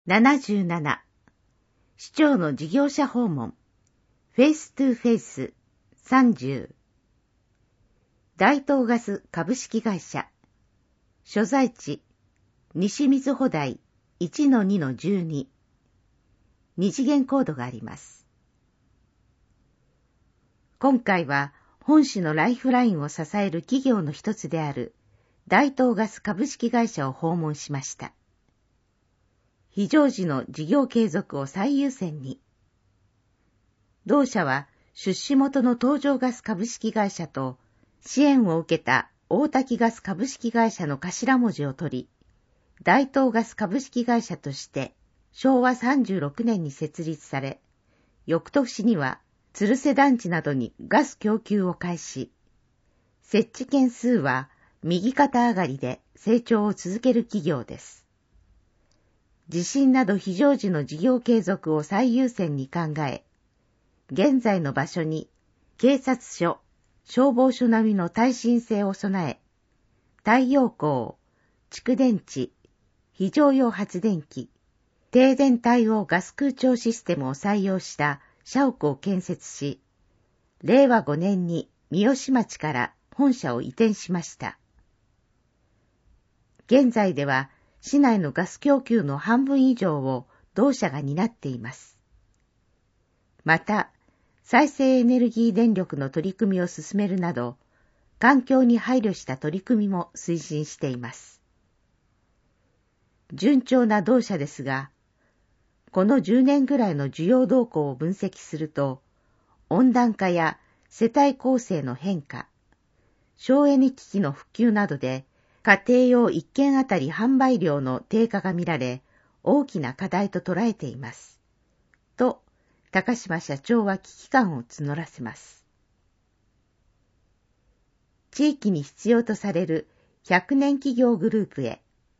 77. 市長の事業者訪問フェイストゥフェイス30大東ガス株式会社所在地西瑞穂台 1-2-12 二次元コードがあります。今回は本市のライフラインを支える企業の一つである大東ガス株式会社を訪問しました。非常時の事業継続を最優先に。同社は出資元の東条ガス株式会社と支援を受けた大滝ガス株式会社の頭文字を取り、大東ガス株式会社として昭和36年に設立され、翌年には鶴瀬団地などにガス供給を開始。設置件数は右肩上がりで成長を続ける企業です。地震など非常時の事業継続を最優先に考え、現在の場所に警察署、消防署並みの耐震性を備え、太陽光、蓄電池、非常用発電機、停電対応ガス空調システムを採用した社屋を建設し、令和5年に三好町から本社を移転しました。現在では市内のガス供給の半分以上を同社が担っています。また、再生エネルギー電力の取り組みを進めるなど、環境に配慮した取り組みも推進しています。順調な同社ですが、この10年ぐらいの需要動向を分析すると、温暖化や世帯構成の変化、省エネ機器の普及などで、家庭用1軒あたり販売量の低下が見られ、大きな課題と捉えています。と、高島社長は危機感を募らせます。地域に必要とされる100年企業グループへ。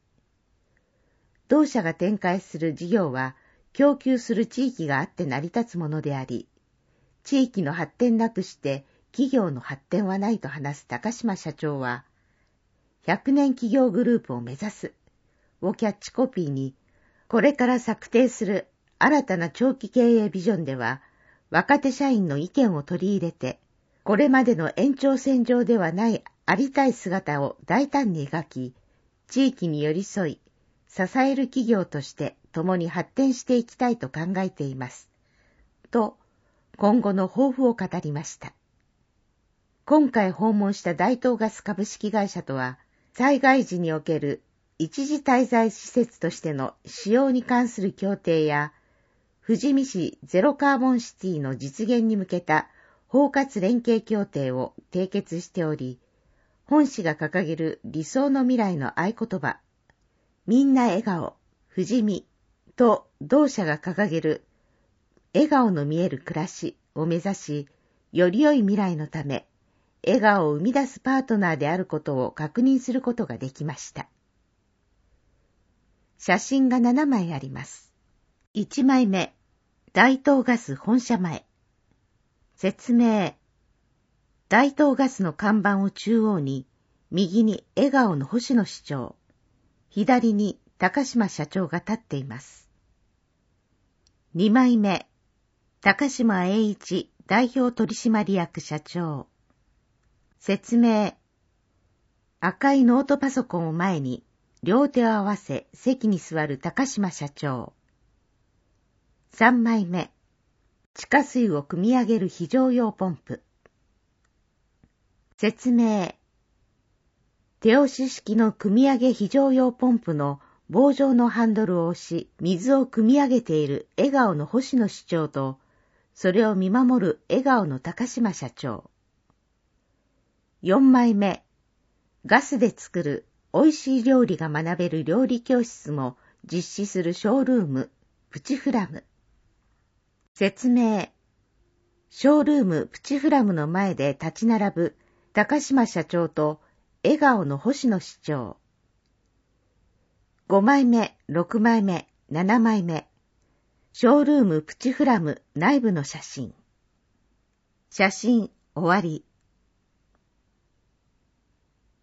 同社が展開する事業は、供給する地域があって成り立つものであり、地域の発展なくして企業の発展はないと話す高島社長は、100年企業グループを目指すをキャッチコピーに、これから策定する新たな長期経営ビジョンでは、若手社員の意見を取り入れて、これまでの延長線上ではないありたい姿を大胆に描き、地域に寄り添い、支える企業として共に発展していきたいと考えています。と、今後の抱負を語りました。今回訪問した大東ガス株式会社とは、災害時における一時滞在施設としての使用に関する協定や、富士見市ゼロカーボンシティの実現に向けた包括連携協定を締結しており、本市が掲げる理想の未来の合言葉、みんな笑顔、富士見と同社が掲げる笑顔の見える暮らしを目指し、より良い未来のため、笑顔を生み出すパートナーであることを確認することができました。写真が7枚あります。1枚目、大東ガス本社前。説明。大東ガスの看板を中央に、右に笑顔の星野市長、左に高島社長が立っています。2枚目、高島栄一代表取締役社長。説明。赤いノートパソコンを前に、両手を合わせ席に座る高島社長。3枚目。地下水を汲み上げる非常用ポンプ。説明。手押し式の汲み上げ非常用ポンプの棒状のハンドルを押し、水を汲み上げている笑顔の星野市長と、それを見守る笑顔の高島社長。4枚目。ガスで作る美味しい料理が学べる料理教室も実施するショールーム、プチフラム。説明。ショールーム、プチフラムの前で立ち並ぶ高島社長と笑顔の星野市長。5枚目、6枚目、7枚目。ショールーム、プチフラム内部の写真。写真、終わ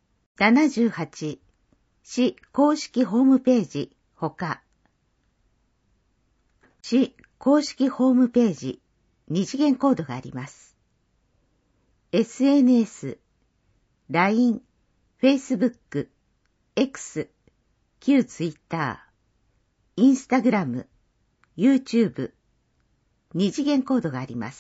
り。78、市公式ホームページ、他。 市公式ホームページ、二次元コードがあります。SNS、LINE、Facebook、X、旧 Twitter、Instagram、YouTube、二次元コードがあります。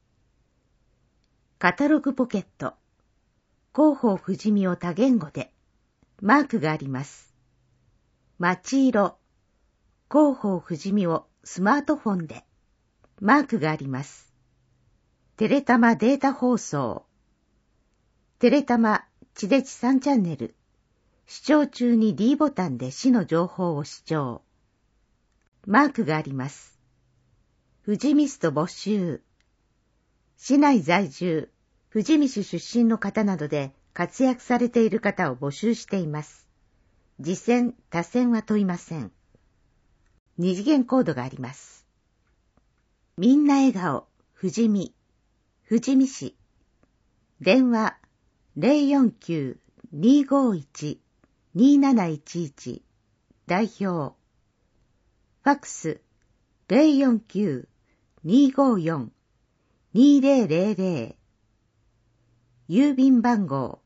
カタログポケット、広報不死身を多言語で、マークがあります。街色、広報不死身をスマートフォンで、マークがあります。テレタマデータ放送、テレタマ地デジ3チャンネル、視聴中に D ボタンで市の情報を視聴。マークがあります。富士ミスト募集。市内在住、富士見市出身の方などで活躍されている方を募集しています。次選、他選は問いません。二次元コードがあります。みんな笑顔、富士見、富士見市。電話 049-251-2711 代表。ファックス 049-254-2000 郵便番号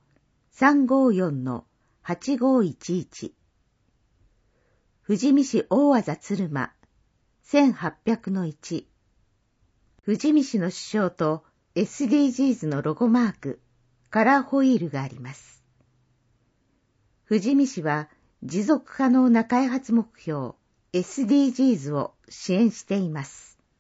354-8511 富士見市大字鶴間 1800-1 富士見市の首相と SDGs のロゴマーク、カラーホイールがあります。富士見市は持続可能な開発目標 SDGs を支援しています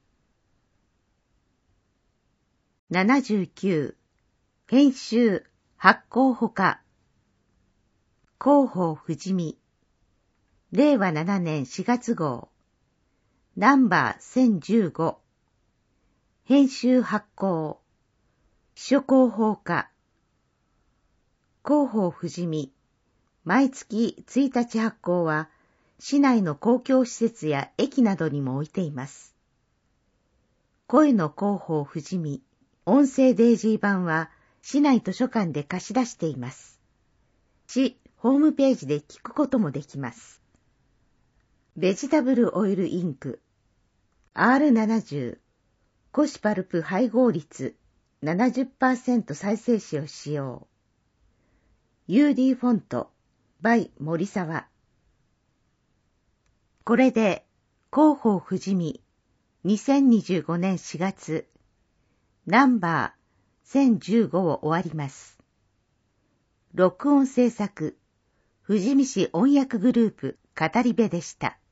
。79. 編集発行ほか広報富士見令和7年4月号ナンバー1015編集発行秘書広報課広報富士見毎月1日発行は市内の公共施設や駅などにも置いています。声の広報富士見音声デイジー版は市内図書館で貸し出しています。市ホームページで聞くこともできます。ベジタブルオイルインク R70 古紙パルプ配合率 70% 再生紙を使用。UD フォント by 森沢。これで広報富士見2025年4月ナンバー1015を終わります。録音制作富士見市音訳グループ語り部でした。